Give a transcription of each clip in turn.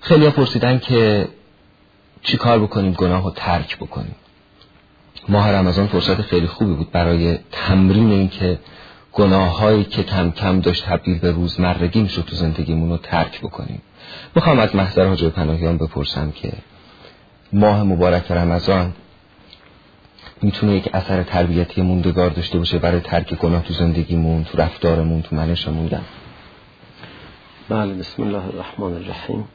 خیلی ها پرسیدن که چی کار بکنیم گناه رو ترک بکنیم. ماه رمضان فرصت خیلی خوبی بود برای تمرین این که گناهایی که کم کم داشت تبدیل به روزمرگی شد تو زندگیمون رو ترک بکنیم. میخوام از محضر حاج پناهیان بپرسم که ماه مبارک رمضان میتونه یک اثر تربیتی موندگار داشته باشه برای ترک گناه تو زندگیمون، تو رفتارمون، تو منشمون؟ بله، بسم الله الرحمن الرحیم.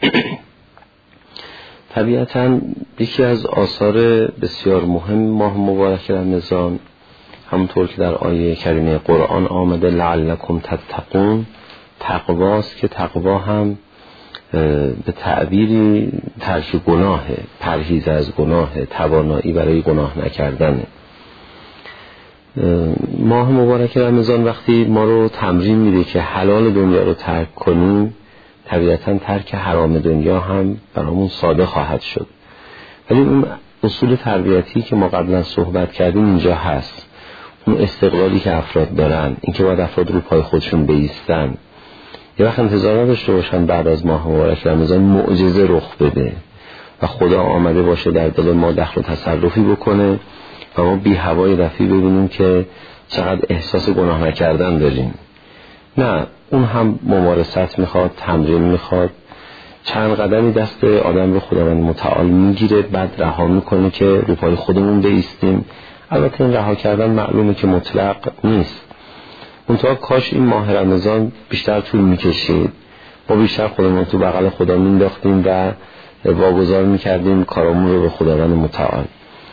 طبیعتاً یکی از آثار بسیار مهم ماه مبارک رمضان، همونطور که در آیه کریمه قرآن آمده لعلکم تتقون، تقواست که تقوا هم به تعبیری ترک گناه، پرهیز از گناه، توانایی برای گناه نکردن. ماه مبارک رمضان وقتی ما رو تمرین میده که حلال دنیا رو ترک کنیم، طبیعتاً ترک حرام دنیا هم برامون ساده خواهد شد. ولی اون اصول تربیتی که ما قبلا صحبت کردیم اینجا هست. اون استقلالی که افراد دارن، این که باید افراد رو پای خودشون بایستن، یه وقت انتظار نداشته باشن بعد از ماه مبارک رمضان معجزه رخ بده و خدا آمده باشه در دل ما دخل و تصرفی بکنه و ما بی هوای رفیع ببینیم که چقدر احساس گناه نکردن داریم. نه، اون هم ممارست میخواد، تمرین میخواد. چند قدمی دست آدم رو خداوند متعال میگیره، بعد رها میکنه که رو پای خودمون بایستیم. البته این رها کردن معلومه که مطلق نیست. منتها کاش این ماه رمضان بیشتر طول میکشید، ما بیشتر خودمون تو بغل خدا مینداختیم و واگذار میکردیم کارامون رو به خداوند متعال.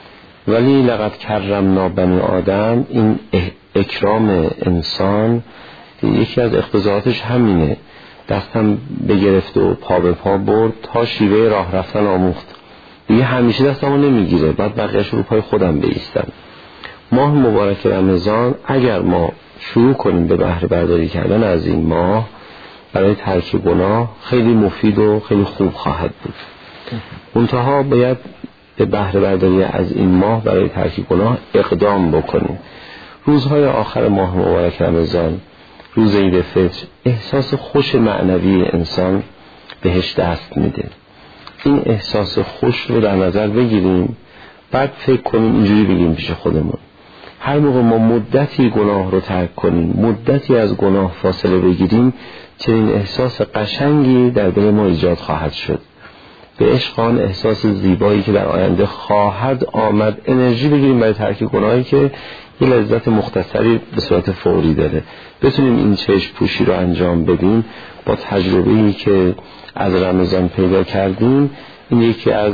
ولی لقد کرمنا بنی آدم، این اکرام انسان یکی از اقتضاعاتش همینه. دستم بگرفت و پا به پا برد تا شیوه راه رفتن آموخت. دیگه همیشه دستمو نمیگیره، بعد بقیه‌اش رو پای خودم بایستم. ماه مبارک رمضان اگر ما شروع کنیم به بهره برداری کردن از این ماه، برای ترک گناه خیلی مفید و خیلی خوب خواهد بود. منتها باید به بهره برداری از این ماه برای ترک گناه اقدام بکنیم. روزهای آخر ماه مبارک رمضان، روز عید فطر، احساس خوش معنوی انسان بهش دست میده. این احساس خوش رو در نظر بگیریم، بعد فکر کنیم اینجوری بگیم پیش خودمون: هر موقع ما مدتی گناه رو ترک کنیم، مدتی از گناه فاصله بگیریم، چنین احساس قشنگی در دل ما ایجاد خواهد شد. به عشق آن احساس زیبایی که در آینده خواهد آمد انرژی بگیریم برای ترک گناهی که یه لذت مختصری به صورت فوری داره. بتونیم این چشم پوشی رو انجام بدیم. با تجربه‌ای که از رمضان پیدا کردیم، این یکی از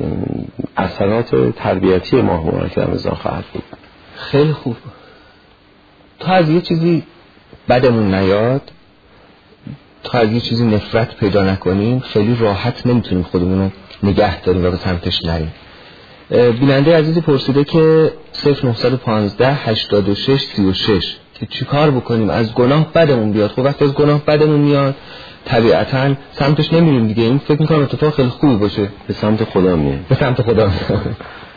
اثرات تربیتی ماه مبارک رمضان خواهد بود. خیلی خوب. تا از یه چیزی بدمون نیاد، تا از یه چیزی نفرت پیدا نکنیم، خیلی راحت نمیتونیم خودمون رو نگه داریم و به سمتش نریم. بیننده عزیزی پرسیده که 0915 86 36 که چی کار بکنیم از گناه بدمون بیاد. خب وقتی از گناه بدمون میاد طبیعتاً سمتش نمیریم دیگه. این فکر میکنم اتفاق خیلی خوبی باشه. به سمت خدا میاد. به سمت خدا میاد.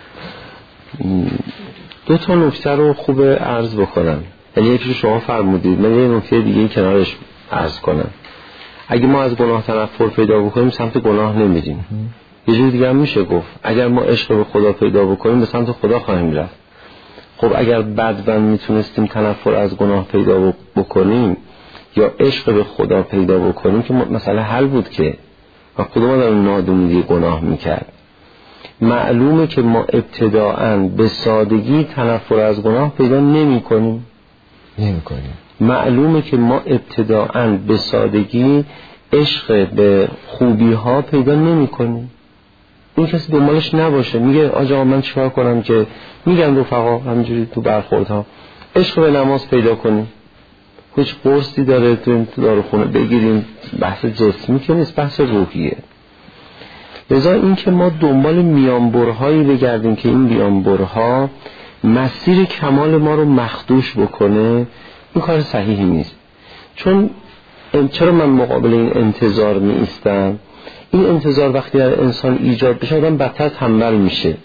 دو تا نکته رو خوب عرض بکنم. یعنی یکی شما فرمودید، من یه نکته دیگه کنارش عرض کنم. اگه ما از گناه تنفر پیدا بکنیم سمت گناه نمیریم. یه جور دیگه هم میشه گفت اگر ما عشق به خدا پیدا بکنیم به سمت خدا خواهیم رفت. خب اگر بدون میتونستیم تنفر از گناه پیدا بکنیم یا عشق به خدا پیدا بکنیم که مسئله حل بود که و خدا ما در نادونی گناه میکرد. معلومه که ما ابتداءً به سادگی تنفر از گناه پیدا نمی‌کنیم. معلومه که ما ابتداءً به سادگی عشق به خوبی ها پیدا نمی‌کنیم. این کسی دنبالش نباشه میگه آجا من چیکار کنم که میگن رفقا همینجوری تو برخوردها عشق به نماز پیدا کنیم. هیچ قرصی داره تو داروخونه بگیریم؟ بحث جسمی که نیست، بحث روحیه. لذا این که ما دنبال میانبرهایی بگردیم که این میانبرها مسیر کمال ما رو مخدوش بکنه، این کار صحیحی نیست. چون چرا من مقابل این انتظار می ایستم؟ این انتظار وقتی در انسان ایجاد بشه آدم بدتر تنبل میشه،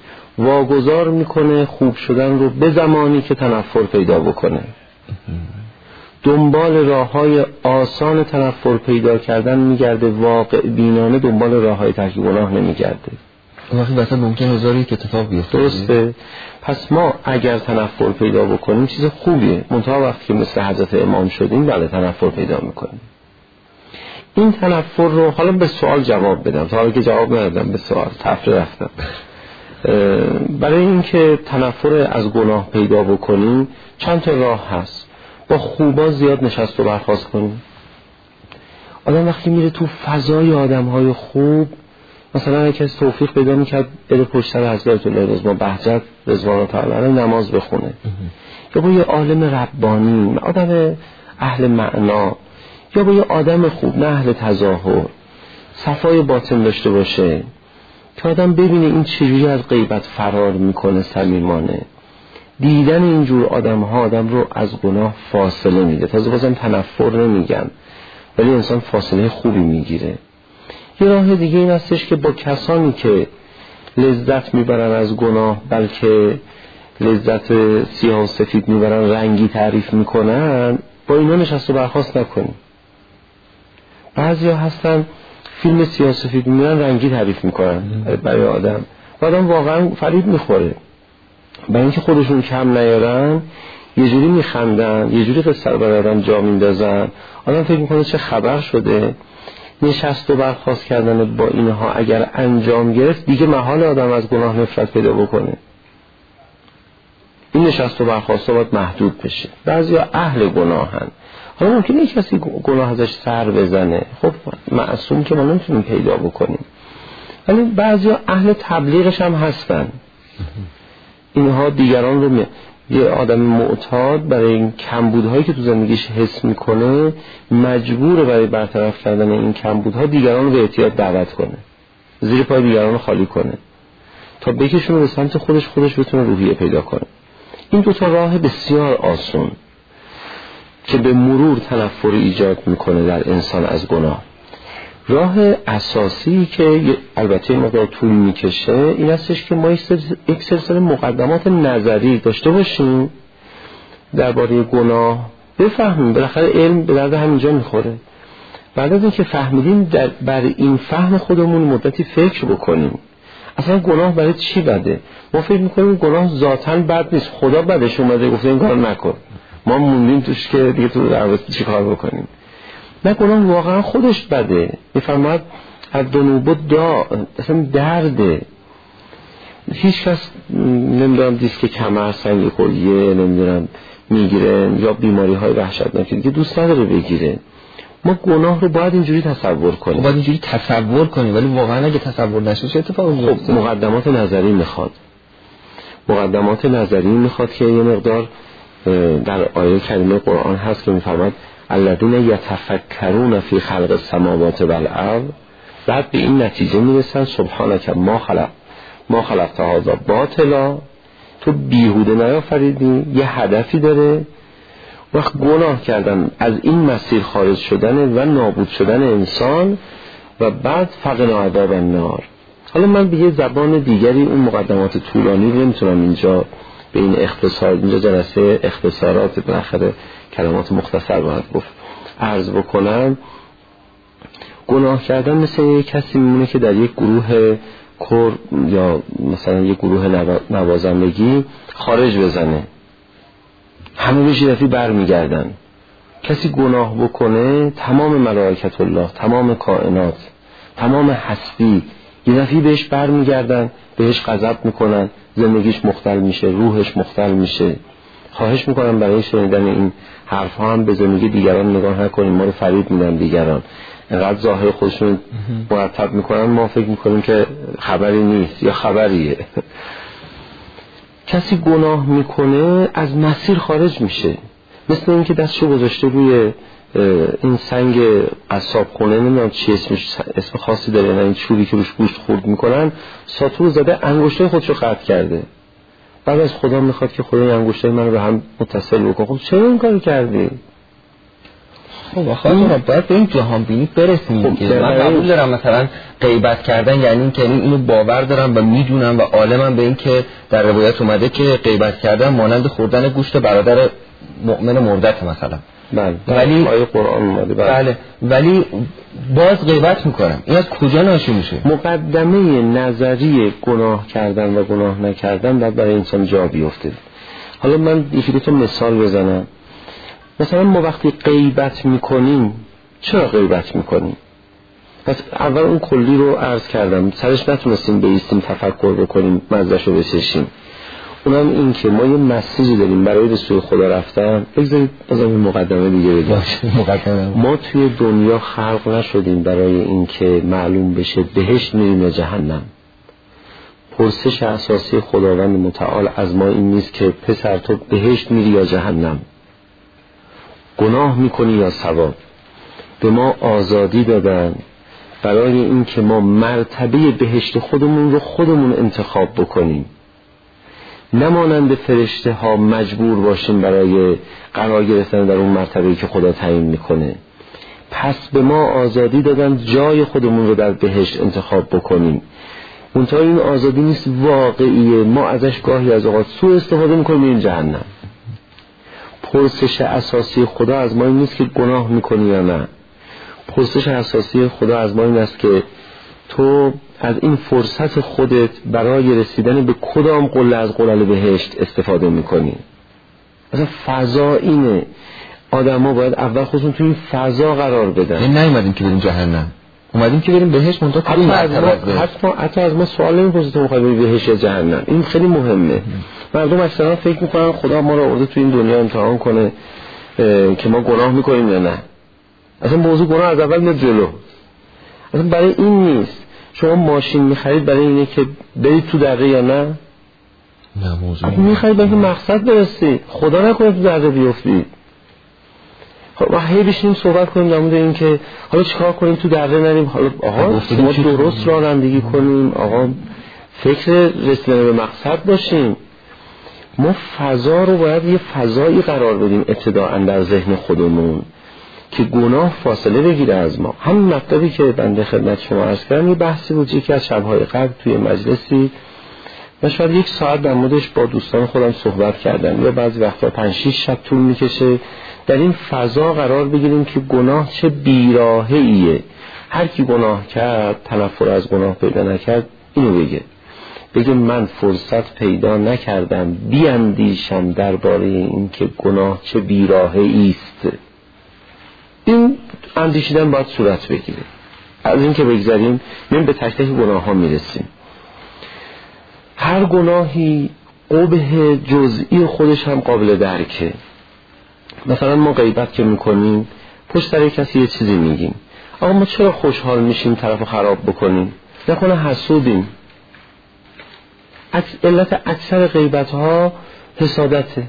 واگذار میکنه خوب شدن رو به زمانی که تنفر پیدا بکنه. دنبال راه‌های آسان تنفر پیدا کردن میگرده، واقع بینانه دنبال راه‌های ترک گناه نمیگرده. وقتی وسط ممکن هزاری که اتفاق بیفته. درسته. پس ما اگر تنفر پیدا بکنیم چیز خوبیه، منتها وقتی که مثل حضرت امام شدیم بله تنفر پیدا میکنیم. این تنفر رو حالا به سوال جواب بدم، تا حالا که جواب ندادم به سوال تفره رفتم. برای اینکه تنفر از گناه پیدا بکنیم چند تا راه هست. با خوبا زیاد نشست و برخاست کنیم. آدم وقتی میره تو فضای آدم‌های خوب، مثلا اگه کسی توفیق پیدا میکرد بره پشت سر حضرت الله رضوان بهجت رضوان الله تعالی نماز بخونه، یا با یه عالم ربانی، آدم اهل معنا، یا با یه آدم خوب نه اهل تظاهر، صفای باطن داشته باشه که آدم ببینه این چجوری از غیبت فرار میکنه صمیمانه. دیدن اینجور آدم ها آدم رو از گناه فاصله میده. تازه بازم تنفر نمیگم، ولی انسان فاصله خوبی میگیره. یه راه دیگه این هستش که با کسانی که لذت میبرن از گناه، بلکه لذت سیاه و سفید میبرن، رنگی تعریف میکنن، با اینا نشست و برخاست نکنیم. بعضیا هستن فیلم سیاه سفید میبرن رنگی تعریف میکنن برای آدم و آدم واقعا فریب میخوره. برای اینکه خودشون کم نیارن یه جوری میخندن، یه جوری قصه رو برای آدم جا میندازن، آدم فکر میکنه چه خبر شده. نشست و برخاست کردن با اینها اگر انجام گرفت دیگه محال آدم از گناه نفرت پیدا بکنه. این نشست و برخاست باید محدود بشه. بعضیا اهل گناهن، حالا ممکنه کسی گناه ازش سر بزنه، خب معصوم که ما نمیتونیم پیدا بکنیم، ولی بعضیا اهل تبلیغش هم هستن. اینها دیگران رو یه آدم معتاد برای این کمبودهایی که تو زندگیش حس میکنه مجبوره برای برطرف کردن این کمبودها دیگران رو به احتیاط دعوت کنه، زیر پای دیگران رو خالی کنه تا بکشونه به سمت خودش بتونه روحیه پیدا کنه. این دوتا راه بسیار آسون که به مرور تنفر ایجاد میکنه در انسان از گناه. راه اساسی که البته مقدار طول میکشه این هستش که ما یک سلسله مقدمات نظری داشته باشیم درباره گناه، بفهمیم. بالاخره علم به درد همینجا میخوره. بعد از اینکه فهمیدیم بر این فهم خودمون مدتی فکر بکنیم اصلا گناه برای چی بده. ما فکر میکنیم گناه ذاتاً بد نیست، خدا بدش اومده گفته این کار نکن، ما موندیم توش که دیگه تو درواسی چی کار بکنیم. نه، گناه واقعا خودش بده. میفرماید الذنوب اصلا درده. هیچ کس نمیدونم دیسک کمر، سنگ کلیه نمیدونم میگیره یا بیماری های وحشتناکی دیگه دوست نداره بگیره. ما گناه رو باید اینجوری تصور کنیم. باید اینجوری تصور کنیم، ولی واقعا اگه تصور نشه چه اتفاقی میفته؟ مقدمات نظری میخواد. مقدمات نظری میخواد که یه مقدار در آیه کریمه قرآن هست که میفرماید الذین یتفکرون فی خلق السماوات والارض، بعد به این نتیجه میرسن سبحانک ما خلقت هذا باطلا، تو بیهوده نیافریدی، یه هدفی داره. وقت گناه کردن از این مسیر خارج شدن و نابود شدن انسان و بعد فقنا عذاب النار. حالا من به یه زبان دیگری اون مقدمات طولانی رو نمیتونم اینجا به این اختصار، اینجا جلسه اختصارات بالاخره کلمات مختصر باید گفت، عرض بکنم. گناه کردن مثل یک کسی میمونه که در یک گروه کور یا مثلا یک گروه نوازندگی خارج بزنه، همه به شیرفی بر میگردن. کسی گناه بکنه تمام ملائکت الله، تمام کائنات، تمام هستی یه دفعی بهش بر میگردن، بهش غضب میکنن، زندگیش مختل میشه، روحش مختل میشه. خواهش میکنم برای شنیدن این حرف ها هم به زندگی دیگران نگاه نکنیم. ما رو فریب میدن دیگران، انقدر ظاهر خودشون مرتب میکنن ما فکر میکنیم که خبری نیست یا خبریه. کسی گناه میکنه از مسیر خارج میشه، مثل اینکه دستشو گذاشته روی این سنگ قصاب خونه، نمیدونم چی اسمش، اسم خاصی داره، نه این چوبی که روش گوشت خورد میکنن، ساتور زده، انگشتای خودشو قطع کرده. بعد از خدا میخواد که خدا این انگشتای منو به هم متصل بکنه. خب چرا این کارو کردی؟ خب آخه باید به این جهان بینی برسیم. خب من قبول دارم مثلا غیبت کردن یعنی این که اینو باور دارم و میدونم و عالمم به این که در روایت اومده که غیبت کردن مانند خوردن گوشت برادر مؤمن مردت مثلا. ولی آیه قرآن اومده. بله ولی باز غیبت میکنم. این از کجا ناشی میشه؟ مقدمه نظری گناه کردن و گناه نکردن باید برای انسان جا بیفته. حالا من یکی دو تا مثال بزنم. مثلا ما وقتی غیبت میکنیم، چرا غیبت میکنیم؟ پس اول اون کلی رو عرض کردم، سرش نتونستیم بایستیم تفکر بکنیم، مزدش رو بچشیم. اونم این که ما یه مسیجی داریم برای به سوی خدا رفتن. بگذارید از این مقدمه دیگه بگم. ما توی دنیا خلق نشدیم برای این که معلوم بشه بهشت میریم یا جهنم. پرسش اساسی خداوند متعال از ما این نیست که پسر تو بهشت میری یا جهنم، گناه میکنی یا ثواب. به ما آزادی دادن برای این که ما مرتبه بهشت خودمون رو خودمون انتخاب بکنیم، نمانند فرشته ها مجبور باشیم برای قرار گرفتن در اون مرتبه‌ای که خدا تعیین میکنه. پس به ما آزادی دادن جای خودمون رو در بهشت انتخاب بکنیم. منتها این آزادی نیست واقعیه، ما ازش گاهی از اوقات سوء استفاده میکنیم این جهنم. پرسش اساسی خدا از ما این نیست که گناه میکنی یا نه. پرسش اساسی خدا از ما این است که تو از این فرصت خودت برای رسیدن به کدام قله از قلل بهشت استفاده میکنی. مثلا فضا اینه، آدم ها باید اول خودشون توی این فضا قرار بدن. این نیومدیم که بریم جهنم، اومدیم که بریم بهشت. حتی از ما سوال نمیپرسه تو میخوای بری بهشت یا جهنم. این خیلی مهمه. مردم اکثرا فکر میکنن خدا ما رو آورده توی این دنیا امتحان کنه که ما گناه میکنیم یا نه. اصلا موضوع گناه از اول میاد جلو. اصلا برای این نیست. شما ماشین میخرید برای اینه که برید تو دره یا نه؟ نه موضوع میخرید برای مقصد برسید، خدا نکنه تو دره بیفتید. و هی بشینیم صحبت کنیم در مورد این که حالا چیکار کنیم تو دره نریم. حالا آقا ما درست رانندگی کنیم، آقا فکر رسیدن به مقصد باشیم. ما فضا رو باید یه فضایی قرار بدیم ابتداءً در ذهن خودمون که گناه فاصله بگیره از ما. همین مطلبی که بنده خدمت شما عرض کردم یه بحثی بود یکی از شب‌های قبل توی مجلسی، من شاید 1 ساعت در موردش با دوستان خودم صحبت کردم، یا بعضی وقتا 5-6 شب طول میکشه در این فضا قرار بگیریم که گناه چه بیراهه‌ایه. هر کی گناه کرد، تنفر از گناه پیدا نکرد، اینو بگه من فرصت پیدا نکردم بیاندیشم درباره این که گناه چه بیراهه‌ای است. این اندیشیدن باید صورت بگیره. از این که بگذاریم من به تک تک گناه ها میرسیم. هر گناهی قبح جزئی خودش هم قابل درکه. مثلا ما غیبت که میکنیم پشت سر کسی یه چیزی میگیم، آقا ما چرا خوشحال میشیم طرفو خراب بکنیم؟ نکنه حسودیم؟ علت اکثر غیبت ها حسادته.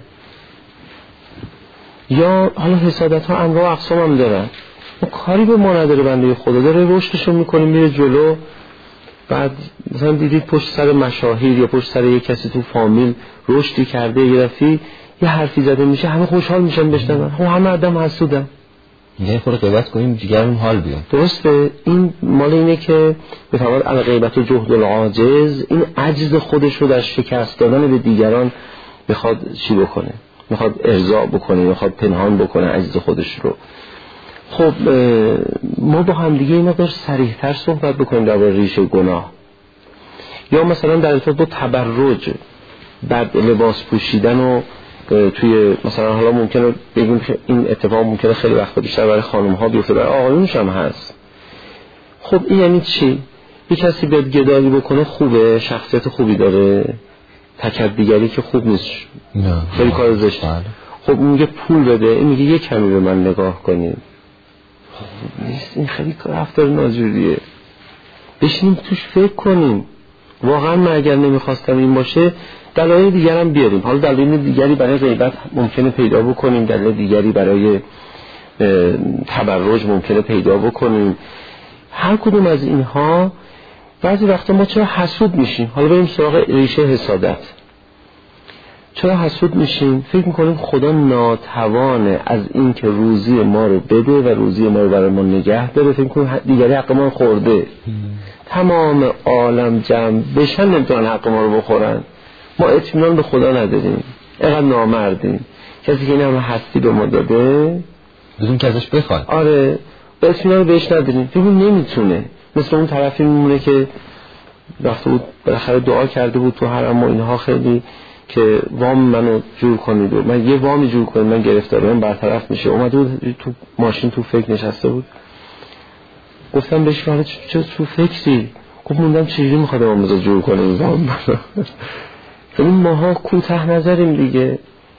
یا حالا حسادت ها انواع اقسام هم دارن. ما کاری به ما نداره، بنده خدا داره رشدشو میکنیم میره جلو. بعد مثلا دیدید پشت سر مشاهیر یا پشت سر یک کسی تو فامیل رشدی کرده، یه دفعه یه حرفی زده میشه همه خوشحال میشن بشنون. خب همه آدم حسودن. یه خورده غیبت کنیم دیگرون حال بیاد. درسته. این مال اینه که بفرماد الغیبت و جهد العاجز، این عجز خودش رو در شکست دادن به دیگران میخواد چی بکنه؟ میخواد ارضا بکنه، میخواد پنهان بکنه عجز خودش رو. خب ما با هم دیگه اینا داشت صریح‌تر صحبت بکنیم درباره ریشه گناه. یا مثلا در ارتباط با تبرج، بعد لباس پوشیدن و توی مثلا حالا ممکنه بگیم که این اتفاق ممکنه خیلی وقتا بیشتر برای خانم‌ها بیفته، برای آقایونش هم هست. خب این یعنی چی؟ یه کسی بیاد گدایی بکنه خوبه، شخصیت خوبی داره، تکبیری که خوب نیست، نه خیلی کار زشته. خب میگه پول بده، این میگه یه کمی به من نگاه کنید. خب نیست، این خیلی رفتار ناجوریه. بشینیم توش فکر کنیم. واقعا من اگر نمیخواستم این باشه دلایل دیگر هم بیاریم. حالا دلایل دیگری برای غیبت ممکنه پیدا بکنیم، دلایل دیگری برای تبرج ممکنه پیدا بکنیم. هر کدوم از اینها بعضی وقتا ما چرا حسود میشیم؟ حالا بریم سراغ ریشه حسادت. چرا حسود میشیم؟ فکر میکنیم خدا ناتوانه از این که روزی ما رو بده و روزی ما رو برای ما نگه داره. فکر میکنیم دیگری حق ما رو خورده. تمام عالم جمع بشن نمیتونن حق ما رو بخورن. ما اطمینان به خدا نداریم، اینقدر نامردیم. کسی که این همه هستی به ما داده بدون که ازش بخواد. آره اطمینان رو بهش نداریم، ببین نمیتونه. مثل اون طرفی میمونه که رفته بود بالاخره دعا کرده بود تو حرم و اینها، خیلی که وام منو جور کنید و من یه وامی جور کنید من گرفتارم برطرف میشه. اومده بود تو ماشین تو فکر نشسته بود، گفتم بهش حالا چه تو فکری؟ گفت موندم چجوری میخواد امامزا جور کنه این وام منو. ببین ماها کوتاه نظریم دیگه،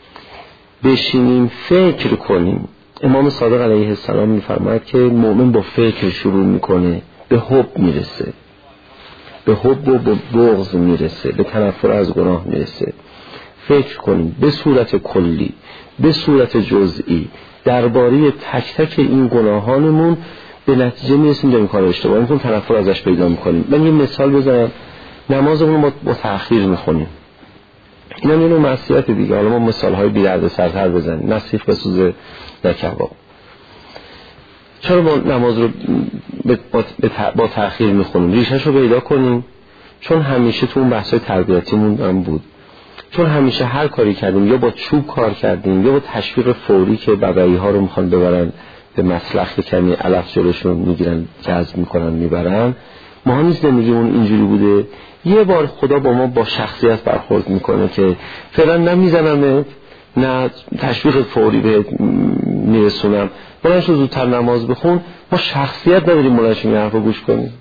بشینیم فکر کنیم. امام صادق علیه السلام میفرماید که مؤمن با فکر شروع میکنه به حب میرسه، به حب و به بغض میرسه، به تنفر از گناه میرسه. فکر کنیم به صورت کلی، به صورت جزئی درباره تک تک این گناهانمون، به نتیجه میرسیم داریم کار اشتباه میکنیم، تنفر ازش پیدا میکنیم. من یه مثال بزنم، نمازمون رو با تأخیر میخونیم، این هم یه نوع معصیت دیگه. حالا ما مثالهای بی دردسرتر بزنیم، نسیخ بسوزه در کباب. چرا ما نماز رو با تأخیر میخونیم؟ ریشش رو پیدا کنیم. چون همیشه تو اون بحثای تربیتیمون هم بود، چون همیشه هر کاری کردیم یا با چوب کار کردیم یا با تشویق فوری که ببعی ها رو میخوان ببرن به مسلخ کمی علف جلوشون میگیرن، جذب میکنن میبرن. ما هم زندگیمون اینجوری بوده. یه بار خدا با ما با شخصیت برخورد میکنه که فعلا نمیزنم نه تشویق فوری بهت میرسونم، بلنش رو زودتر نماز بخون. ما شخصیت نداریم بلنش این حرف رو گوش کنیم.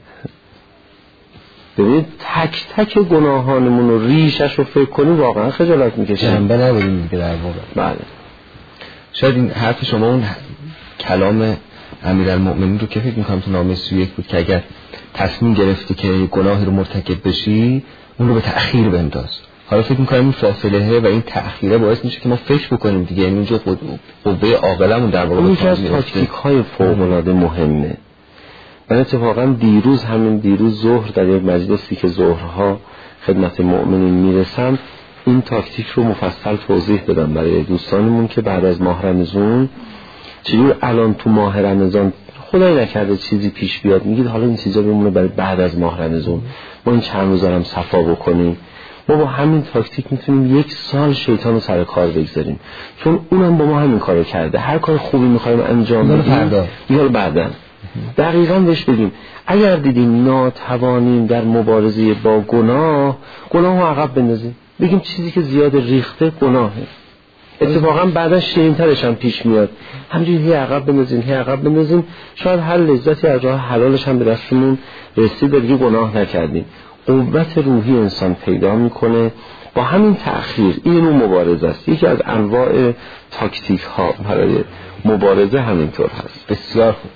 ببینید تک تک گناهانمون رو ریشش رو فکر کنیم واقعا خجالت میکشیم، جنبه نداریم دیگه در واقع. بله. شاید این حرف شما اون کلام امیرالمؤمنین رو که فکر میکنم تو نامه 31 بود که اگر تصمیم گرفتی که گناهی رو مرتکب بشی اون رو به تأخیر بنداز. حالا فکر میکنم این فاصله و این تأخیره باعث میشه که ما فکر بکنیم دیگه، یعنی اونجا قوه عاقلمون در واقع اون یکی از تاکتیک‌های فوق‌العاده مهمه. من اتفاقا دیروز ظهر در یک مجلسی که ظهرها خدمت مؤمنین میرسم این تاکتیک رو مفصل توضیح دادم برای دوستانمون که بعد از ماه رمضان چجور الان تو ماه رمضان خدای نکرده چیزی پیش بیاد میگید حالا این چیزا بمونه برای بعد از ماه رمضان، ما این چند روز هم صفا بکنیم. ما با همین تاکتیک میتونیم 1 سال شیطان رو سر کار بگذاریم، چون اونم با ما همین کارو کرده. هر کار خوبی میخوایم انجام بدیم یا بعداً دقیقاً بهش بگیم اگر دیدیم ناتوانیم در مبارزه با گناه رو عقب بندازیم، بگیم چیزی که زیاد ریخته گناهه. اتفاقا بعدا شیرین‌ترش هم پیش میاد، همینجوری عقب بندازیم شاید هر لذتی از راه حلالش هم به دستمون رسید دیگه گناه نکردیم. قوت روحی انسان پیدا میکنه با همین تأخیر. این نوع مبارزه است، یکی از انواع تاکتیک ها برای مبارزه همینطور هست. بسیار خوب.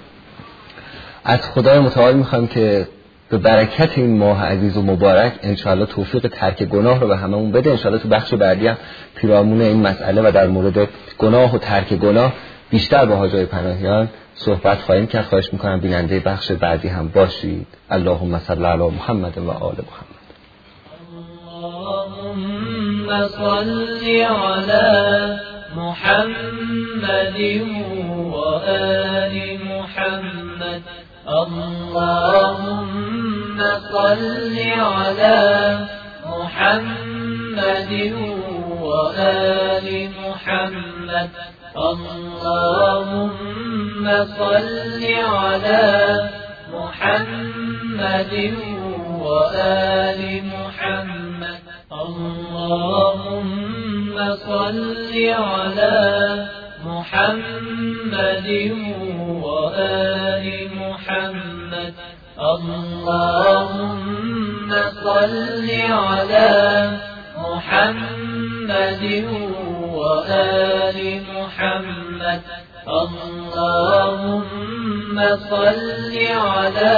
از خدای متعال میخوام که به برکت این ماه عزیز و مبارک انشاءالله توفیق ترک گناه رو به هممون بده. انشاءالله تو بخش بعدی هم پیرامون این مسئله و در مورد گناه و ترک گناه بیشتر با حاجی پناهیان صحبت خواهیم کرد. خواهش میکنم بیننده بخش بعدی هم باشید. اللهم صل علی محمد و آل محمد. اللهم صل علی محمد و آل محمد. اللهم صل على محمد وآل محمد. اللهم صل على محمد وآل محمد. اللهم صل على محمد وآل محمد. اللهم صل على محمد وآل محمد. اللهم صل على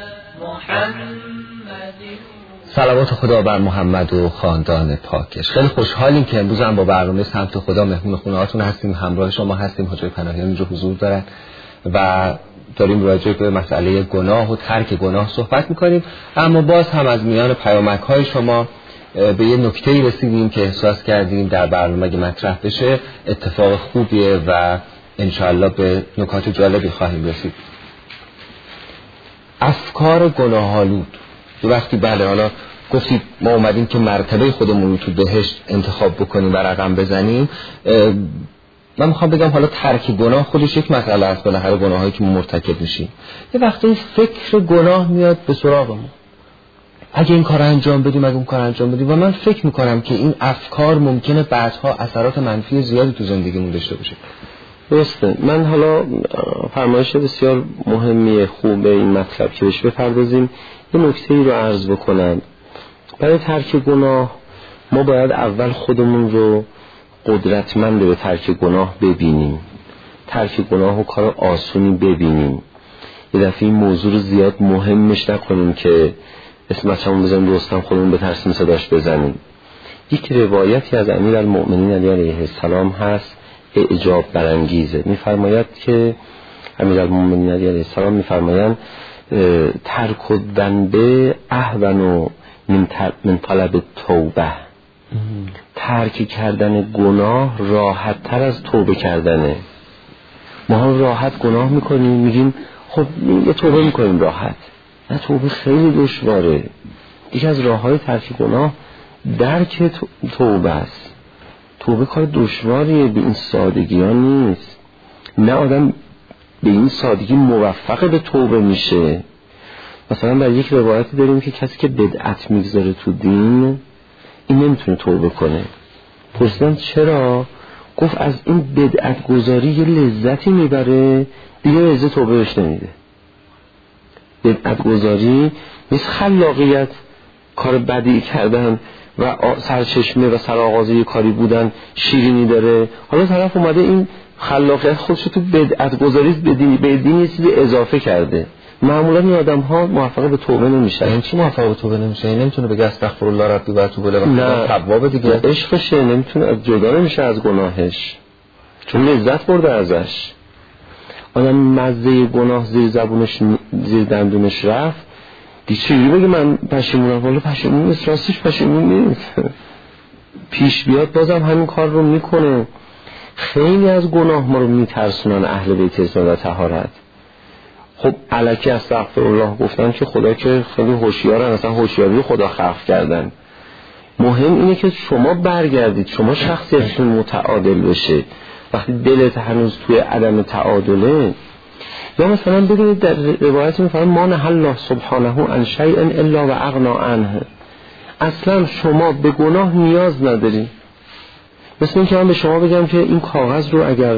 محمد. صلوات خدا بر محمد و خاندان پاکش. خیلی خوشحالیم که امروز هم با برنامه سمت خدا مهمون خونه هاتون هستیم، همراه شما هستیم. حاجی پناهیان اینجا حضور دارن و داریم راجع به مسئله گناه و ترک گناه صحبت میکنیم. اما باز هم از میان پیامک های شما به یه نکته‌ای رسیدیم که احساس کردیم در برنامه اگه مطرح بشه اتفاق خوبیه و انشاءالله به نکات جالبی خواهیم رسید. افکار گناه‌آلود. وقتی بله حالا گفتید ما اومدیم که مرتبه خودمون رو تو بهشت انتخاب بکنیم و رقم بزنیم، من میخوام بگم حالا ترک گناه خودش یک مسئله است، بالاخره گناهایی که ما مرتکب میشیم یه وقتی فکر گناه میاد به سراغمون، اگه این کار انجام بدیم، اگه اون کار انجام بدیم، و من فکر میکنم که این افکار ممکنه بعدها اثرات منفی زیادی تو زندگیمون داشته باشه. درسته. من حالا فرمایش بسیار مهمیه، خوبه این مطلب که بهش بپردازیم. یه نکته‌ای رو عرض بکنم. برای ترک گناه ما باید اول خودمون رو قدرتمند به ترک گناه ببینیم، ترک گناه و کار آسونی ببینیم. یه دفعه این موضوع رو زیاد مهمش نکنیم که اسم بچه‌مون بزنیم رستم خودمون بترسیم صداش بزنیم. یک روایتی از امیرالمؤمنین علی علیه السلام هست، اعجاب برانگیزه. میفرماید که امیرالمؤمنین علی علیه السلام میفرمایند ترک الذنب اهون من طلب توبه. ترک کردن گناه راحت تر از توبه کردنه. ما هم راحت گناه میکنیم، میگیم خب یه توبه میکنیم راحت. نه، توبه خیلی دشواره. یکی از راههای ترک گناه درک توبه است. توبه کار دشواریه، به این سادگی ها نیست. نه آدم به این سادگی موفق به توبه میشه. مثلا در یک روایتی داریم که کسی که بدعت میگذاره تو دین این نمیتونه توبه کنه. پرسیدن چرا؟ گفت از این بدعت گذاری یه لذتی میبره، دیگه لذت توبه بهش نمیده. بدعت گذاری نیست خلاقیت، کار بدی کردن و سرچشمه و سرآغاز یه کاری بودن شیرینی داره. حالا طرف اومده این خلاقیت خودش تو بدعت گذاری به دین یه چیزی اضافه کرده. معمولا این آدم ها موفق به توبه نمیشن. این چی موفق به توبه نمیشه؟ این نمیتونه بگه استغفرالله ربی و اتوب الیه، نه توابه دیگه، عشقشه، نمیتونه، جدا نمیشه از گناهش چون لذت برده ازش. آدم مزه گناه زیر زبونش زیر دندونش رفت، دیگه چجوری بگه من پشیمونم؟ والا پشیمون نیست، راستش پشیمون نیست. پیش بیاد بازم همین کار رو میکنه. خیلی از گناه ما رو میترسونن اهل بیت اسلام و طهارت. خب الکی استغفرالله گفتن که خدا که خیلی هوشیارن، اصلا هوشیاری خدا خلق کردن. مهم اینه که شما برگردید، شما شخصیتتون متعادل بشه. وقتی دلت هنوز توی عدم تعادله، یا مثلا ببینید در روایت میفرماید ما نهى الله سبحانه عن شیء الا و اغنى عنه. اصلا شما به گناه نیاز نداری. مثل این که من به شما بگم که این کاغذ رو اگر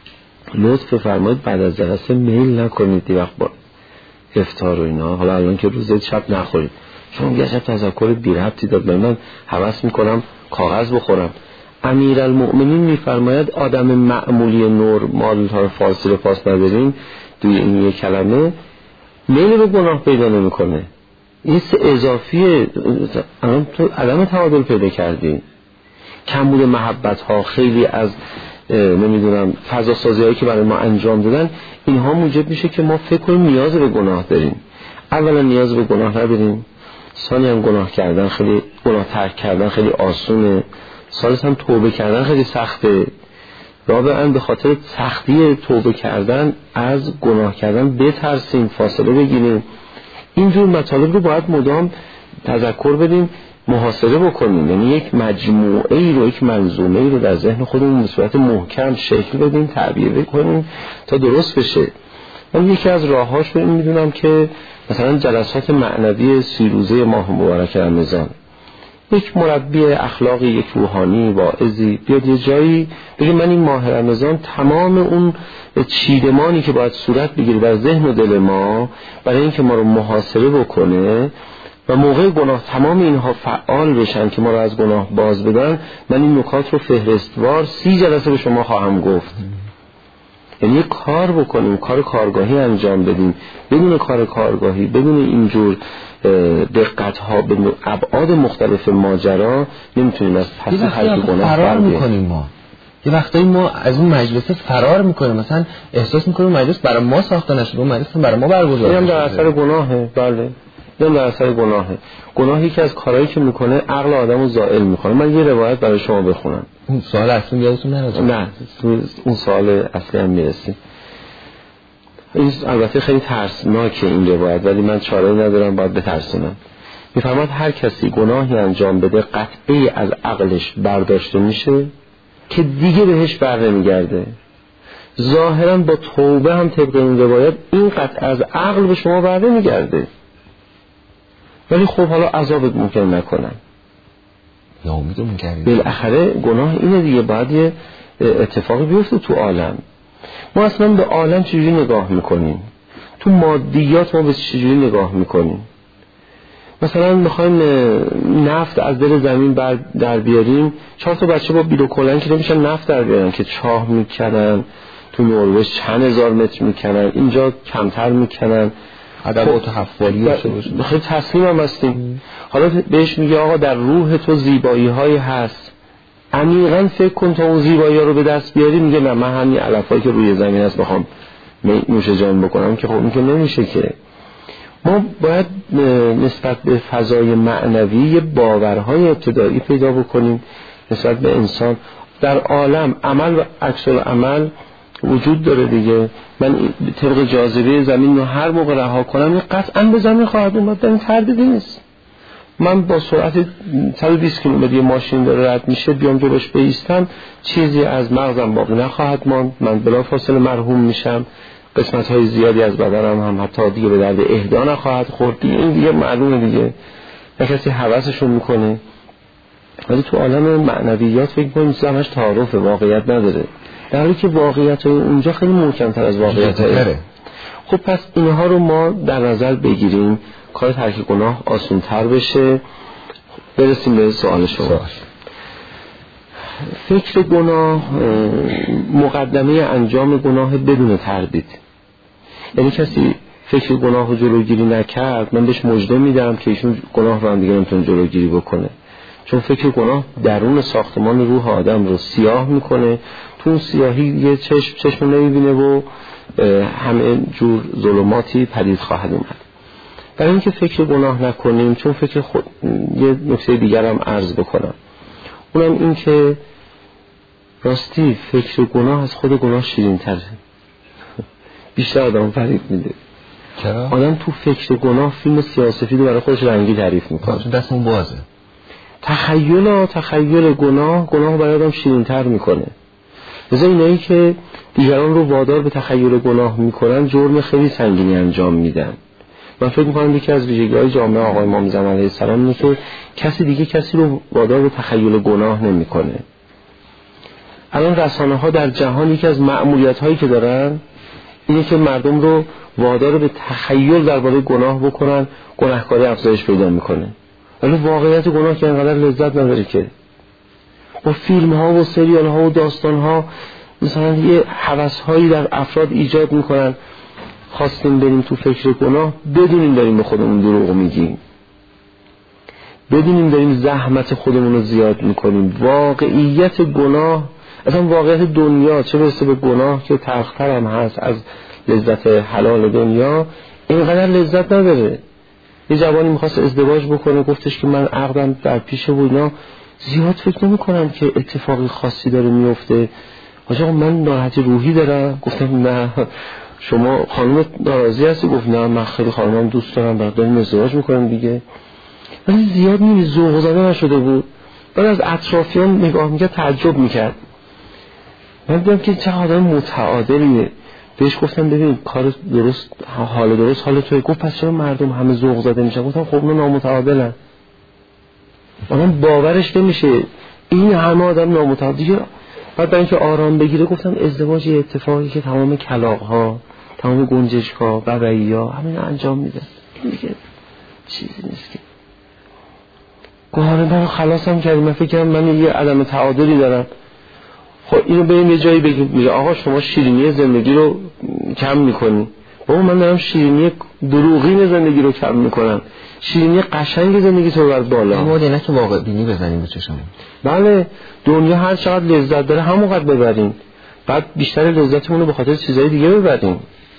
لطف فرمایید بعد از جلسه میل نکنید دی وقت با افطار و اینا، حالا الان که روزه شب نخورید، شما یه شب تذکر بی ربطی داد من هوس میکنم کاغذ بخورم. امیرالمؤمنین میفرماید آدم معمولی نرمال ها فارسی رو پاس نداریم دوی این یک کلمه میل به گناه پیدا نمیکنه. این اضافیه، الان تو عدم تعادل پیدا کردی. کمبود محبت ها، خیلی از نمیدونم فضا سازی هایی که برای ما انجام دادن، اینها موجب میشه که ما فکر کنیم نیاز به گناه داریم. اولا نیاز به گناه نداریم، ثانی هم گناه کردن خیلی، گناه ترک کردن خیلی آسونه، ثالث هم توبه کردن خیلی سخته، رابعاً به خاطر سختی توبه کردن از گناه کردن بترسیم، فاصله بگیریم. اینجور مطالب رو باید مدام تذکر بدیم، محاسبه بکنیم. یعنی یک مجموعه ای رو، یک منظومه ای رو در ذهن خودمون به صورت محکم شکل بدیم، تعبیه بکنیم تا درست بشه. من یکی از راه‌هاش رو این میدونم که مثلا جلسات معنوی 30 روزه ماه مبارک رمضان، یک مربی اخلاقی، یک روحانی، واعظی بیاد یه جایی بگه من این ماه رمضان تمام اون چیدمانی که باید صورت بگیره در ذهن و دل ما برای اینکه ما رو محاسبه بکنه و موقع گناه تمام اینها فعال بشن که ما رو از گناه باز بدن، من این نکات رو فهرستوار 30 جلسه به شما خواهم گفت. یعنی یک کار بکنیم، کار کارگاهی انجام بدیم. بدون کار کارگاهی، بدون اینجور دقت ها به ابعاد مختلف ماجرا نمیتونیم از پس ترک گناه فرار میکنیم. ما یه وقتایی ما از اون مجلس فرار میکنیم، مثلا احساس میکنیم مجلس برای ما ساخته نشده، اون مجلس برای ما برگزار شده. اینم در اثر گناهه. بله، اینم در اثر گناهه. گناهی که از کارهایی که میکنه عقل آدمو زائل میکنه. من یه روایت برای شما بخونم. اون سوال اصلی یادتون نره؟ نه، اون سوال اصلی هم میرسیم. این البته خیلی ترسناکه این روایت، ولی من چاره ندارم، باید بترسونم. میفرماد هر کسی گناهی انجام بده قطعی از عقلش برداشته میشه که دیگه بهش بر نمیگرده. ظاهرا با توبه هم طبق این روایت این قطع از عقل به شما بر نمیگرده، ولی خب حالا عذابت ممکن نکنن، ناامیدمون کردید. بالاخره گناه اینه دیگه، باید یه اتفاقی بیفته تو عالم. ما اصلا به عالم چجوری نگاه میکنیم؟ تو مادیات ما به چجوری نگاه میکنیم؟ مثلا میخوایم نفت از دل زمین در بیاریم، 4 تا بچه با بیل و کلنگ که نمیشن نفت در بیارن که چاه میکنن، تو نروژ چند هزار متر میکنن، اینجا کمتر میکنن. ادبات حفالی خیلی تسلیم هم هستیم. حالا بهش میگه آقا در روح تو زیبایی های هست، عمیقا فکر کن تا اون زیبایی ها رو به دست بیاری. میگه نه، من همین علفایی که روی زمین هست بخوام نوش جان بکنم که خب این که نمیشه. که ما باید نسبت به فضای معنوی باورهای ابتدایی پیدا بکنیم نسبت به انسان. در عالم عمل و عکس العمل وجود داره دیگه. من طبق جاذبه زمین رو هر موقع رها کنم قطعا به زمین خواهد اومد، در این تردیدی نیست. من با سرعت 120 کیلومتر یه ماشین داره رد میشه، بیام جلوش بایستم، چیزی از مغزم باقی نخواهد ماند، من بلافاصله مرحوم میشم، قسمت‌های زیادی از بدنم هم حتی دیگه به درد احیا نخواهد خورد. این دیگه معلومه دیگه، نه کسی هوسشون میکنه. ولی تو عالم معنویات فکر کنیم همش تعارف، واقعیت نداره، در حالی که واقعیت اونجا خیلی محکم‌تر از واقعیت. خب پس اینها رو ما در نظر بگیریم، کار ترک گناه آسان‌تر بشه. برسیم به سوال شما. فکر گناه مقدمه انجام گناه بدون تردید. یعنی کسی فکر گناه رو جلوگیری نکرد، من بهش مژده میدم که ایشون گناه رو هم دیگه نمیتونه جلوگیری بکنه، چون فکر گناه درون ساختمان روح آدم رو سیاه میکنه. تو اون سیاهی یه چشم نمیبینه و همه جور ظلماتی پدید خواهد اومد. برای اینکه فکر گناه نکنیم، چون فکر خود یه نکته دیگر هم عرض بکنم، اونم این که راستی فکر گناه از خود گناه شیرین تره. بیشتر آدم فریب میده. چرا؟ آدم تو فکر گناه فیلم سیاه‌سفید برای خودش رنگی تعریف میکنه، دستمون بازه. تخیل گناه برای آدم شیرین تر میکنه. لذا اینایی که دیگران رو وادار به تخیل گناه میکنن جرم خیلی سنگینی انجام میدن. من فکر میکنم یکی از ویژگی‌های جامعه آقای امام زمان علیه السلام اینه که کسی دیگه کسی رو وادار به تخیل گناه نمیکنه. الان رسانه‌ها در جهان یکی از مأموریت‌هایی که دارن اینه که مردم رو وادار به تخیل درباره گناه بکنن، گناهکاری افزایش پیدا میکنه. ولی واقعیت گناه که اینقدر لذت نداره که. با فیلم‌ها و سریال‌ها و داستان‌ها مثلا یه هوس‌هایی در افراد ایجاد میکنن، خواستیم بریم تو فکر گناه بدونیم داریم به خودمون دروغ میگیم، بدونیم داریم زحمت خودمون رو زیاد میکنیم. واقعیت گناه، اصلا واقعیت دنیا، چه برسه به گناه که تلخ‌تر هم هست از لذت حلال دنیا، اینقدر لذت نداره. یه جوانی میخواست ازدواج بکنه، گفتش که من عقدم در پیشه بود، اینا زیاد فکر نمی کنم که اتفاقی خاصی داره میفته. آقا من ناراحتی روحی دارم. گفتم نه. شما خانم ناراضی هستی؟ گفت نه من خیلی خانمم دوست دارم، بعد داریم ازدواج میکنم دیگه. ولی زیاد نیمی ذوق زده نشده بود. بعد از اطرافیان نگاه میکرد، تعجب میکرد. من دیدم که چه آدم متعادلیه. بهش گفتم ببین کار درست، حال درست حال توی. گفت پس چرا مردم همه ذوق زده میشن؟ گفتم خب اونا نامتعادلن. آدم باورش نمیشه این همه آدم نامتعادل. بعد برای اینکه آرام بگیره گفتم ازدواج یه اتفاقی که تمام کلاغ‌ها، تمام گنجشک‌ها، ببعی‌ها همین انجام میده. این دیگه چیزی نیست که. گوهر من خلاصم کردم. من فکر کردم من یه عدم تعادلی دارم. خب اینو بریم یه جایی بگیم. میگه آقا شما شیرینی زندگی رو کم میکنی. بابا من دارم شیرینی دروغین زندگی رو کم میکنم. شیرینی قشنگ زندگی تو بر بالا. این مورد نه که واقع بینی بزنیم به چشمون. بله دنیا هر چقدر لذت داره همونقدر ببریم. بعد بیشتر لذتمون رو به خاطر چیزای دیگه ببریم.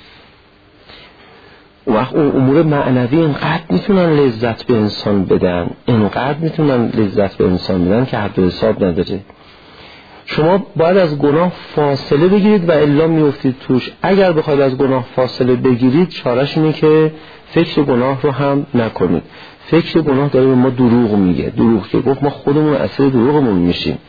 وقت اون امور معنوی اینقدر میتونن لذت به انسان بدن، اینقدر میتونن لذت به انسان بدن که حد و حساب نداره. شما باید از گناه فاصله بگیرید و الا میافتید توش. اگر بخواید از گناه فاصله بگیرید چارش اینه که فکر گناه رو هم نکنید. فکر گناه داره به ما دروغ میگه. دروغ که گفت ما خودمون اسیر دروغمون میشیم.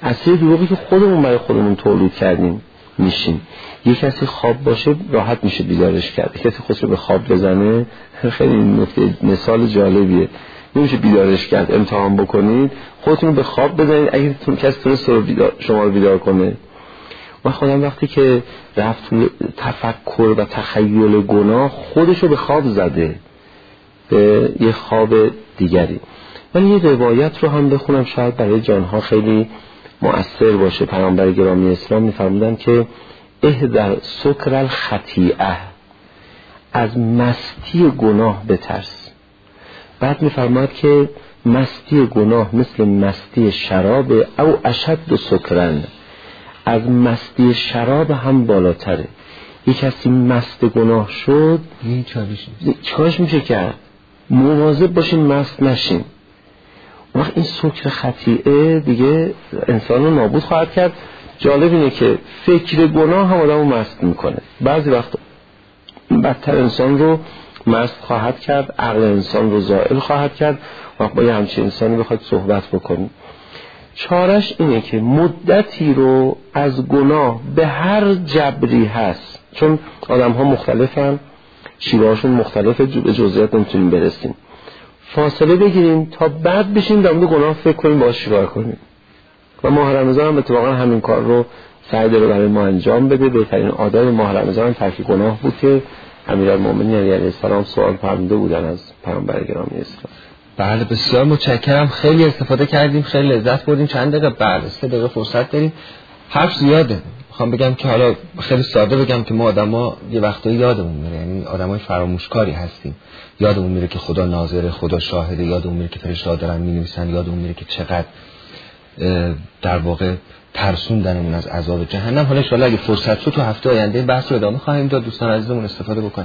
اسیر دروغی که خودمون برای خودمون تولید کردیم میشیم. یک کسی خواب باشه راحت میشه بیدارش کرد، کسی خودش رو به خواب بزنه خیلی نکته مثال جالبیه، نمیشه بیدارش کرد. امتحان بکنید خودتون رو به خواب بزنید، اگه کسی تونست شما رو بیدار کنه. و خودم وقتی که رفت تفکر و تخیل گناه خودش رو به خواب زده، به یه خواب دیگری. من یه روایت رو هم بخونم شاید برای جانها خیلی مؤثر باشه. پیامبر گرامی اسلام می‌فرمودن که احذر سکر الخطیئه، از مستی گناه بترس. بعد می‌فرماد که مستی گناه مثل مستی شراب او اشد سکرن، از مستی شراب هم بالاتره. یک کسی مست گناه شد چیکارش میشه کرد؟ مواظب باشین مست نشین. وقت این سکر خطیئه دیگه انسان رو نابود خواهد کرد. جالب اینه که فکر گناه هم آدم رو مست میکنه، بعضی وقت بدتر انسان رو مست خواهد کرد، عقل انسان رو زائل خواهد کرد. وقت با یه همچین انسانی بخواید صحبت بکنید، چارش اینه که مدتی رو از گناه به هر جبری هست، چون آدم ها مختلفن، شیوهاشون مختلفه، به جزئیات نمیتونیم برسیم، فاصله بگیریم تا بعد بشیم در مورد گناه فکر کنیم باهاش چیکار کنیم. و ماه رمضان هم اتفاقا همین کار رو سعی داره برای ما انجام بده. بهترین عادت ماه رمضان ترک گناه بود که امیرالمومنین علیه السلام سوال فرموده بودن از پیامبر گرامی اسلام. بله بسیار متشکرم، خیلی استفاده کردیم، خیلی لذت بردیم. چند دقیقه بعد 3 دقیقه فرصت داریم، حرف زیاده. میخوام بگم که حالا خیلی ساده بگم که ما آدما یه وقتایی یادمون میره، یعنی آدمای فراموشکاری هستیم. یادمون میره که خدا ناظره، خدا شاهده، یادمون میره که فرشته‌ها دارن مینویسن، یادمون میره که چقدر در واقع ترسوندنمون از عذاب جهنم. حالا ان شاءالله اگه فرصت شد تو هفته آینده این بحث رو ادامه خواهیم داد، دوستان عزیزمون استفاده بکنن.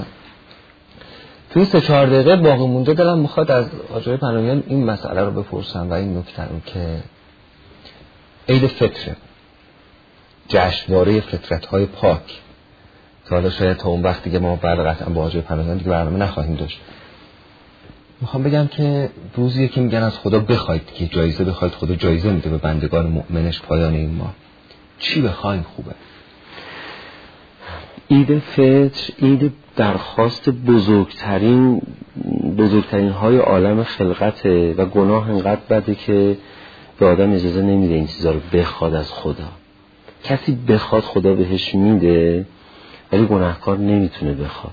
توی 3-4 دقیقه باقی مونده دلم میخواد از آقای پناهیان این مسئله رو بپرسم و این نکته رو که عید فطر، جشنواره فطرت‌های پاک، تا حالا شاید تا اون وقت دیگه ما بعد قطعا با آقای پناهیان دیگه برنامه نخواهیم داشت. میخوام بگم که روزیه که میگن از خدا بخواید که جایزه بخواید، خدا جایزه میده به بندگان مؤمنش پایان این ماه. چی بخوایم خوبه؟ عید فطر عید درخواست بزرگترین های عالم خلقته و گناه انقدر بده که به آدم اجازه نمیده این چیزا رو بخواد از خدا. کسی بخواد خدا بهش میده، ولی گناهکار نمیتونه بخواد.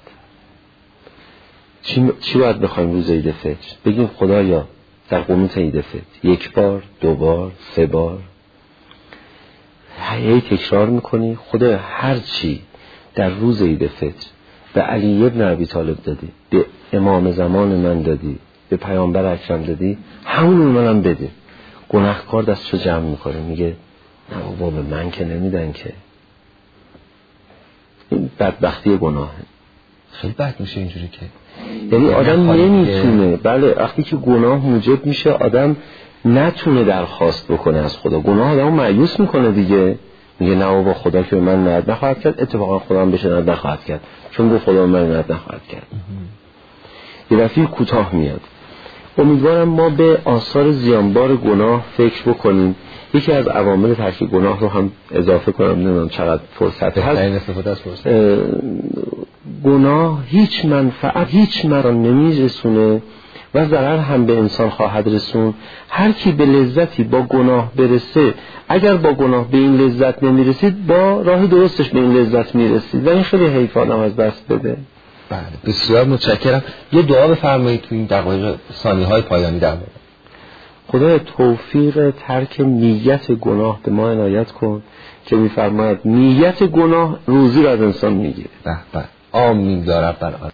چی باید بخوایم روز عید فطر؟ بگیم خدایا در قنوت عید فطر 1 بار، 2 بار، 3 بار هی تکرار میکنی خدا هر چی در روز عید فطر به علی ابن ابی طالب دادی، به امام زمان من دادی، به پیامبر اکرم دادی، همون منم بده. گناهکار دستشو جمع میکنه میگه نه بابا به من که نمیدن که. این بدبختی گناهه. خیلی بد میشه اینجوری که یعنی آدم نمیتونه، بله وقتی که گناه موجب میشه آدم نتونه درخواست بکنه از خدا. گناه آدمو مایوس میکنه دیگه، میگه نه بابا خدا که به من عنایت نخواهد کرد. اتفاقا خدا هم بهش عنایت نخواهد کرد، چون گفت خدا به من عنایت نخواهد کرد. یه دفعه کوتاه میاد. امیدوارم ما به آثار زیانبار گناه فکر بکنیم. یکی از عوامل ترک گناه رو هم اضافه کنم، نمیدونم چقدر فرصت هست. گناه هیچ منفعت هیچ مران نمیرسونه و ضرر هم به انسان خواهد رسون. هر کی به لذتی با گناه برسه، اگر با گناه به این لذت نمیرسید با راه درستش به این لذت میرسید و این خیلی حیف آدم از دست بده. بله بسیار متشکرم. یه دعا بفرمایید تو این دقایق ثانیه‌های پایانی در مورد. خدای توفیق ترک نیت گناه به ما عنایت کن که می‌فرماید نیت گناه روزی رو از انسان میگیره. به به آمین یا رب العالمین.